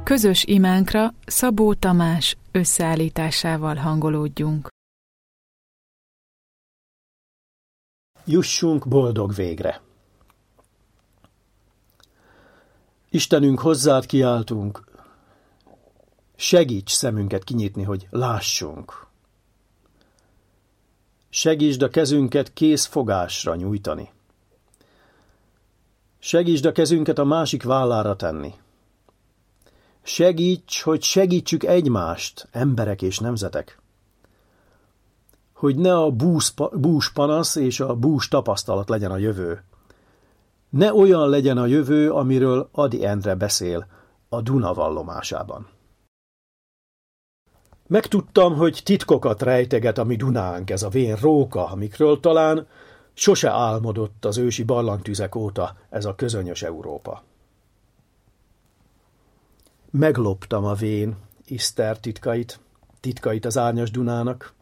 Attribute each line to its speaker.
Speaker 1: Közös imánkra Szabó Tamás összeállításával hangolódjunk.
Speaker 2: Jussunk boldog végre! Istenünk, hozzád kiáltunk, segíts szemünket kinyitni, hogy lássunk. Segítsd a kezünket készfogásra nyújtani. Segítsd a kezünket a másik vállára tenni. Segíts, hogy segítsük egymást, emberek és nemzetek. Hogy ne a bús panasz és a bús tapasztalat legyen a jövő. Ne olyan legyen a jövő, amiről Ady Endre beszél a Duna vallomásában. Megtudtam, hogy titkokat rejteget a mi Dunánk, ez a vén róka, amikről talán sose álmodott az ősi barlangtüzek óta ez a közönyös Európa. Megloptam a vén Iszter titkait az árnyas Dunának.